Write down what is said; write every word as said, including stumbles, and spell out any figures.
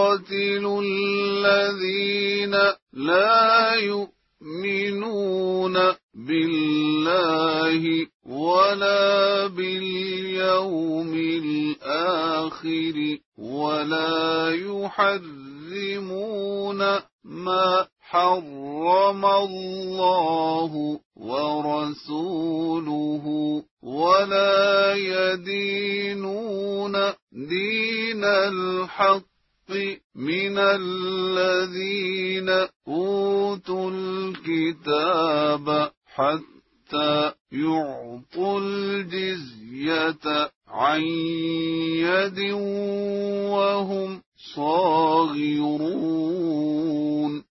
قاتلوا الذين لا يؤمنون بالله ولا باليوم الآخر ولا يحرمون ما حرم الله ورسوله ولا يدينون دين الحق من الذين أوتوا الكتاب حتى يعطوا الجزية عن يد وهم صاغرون.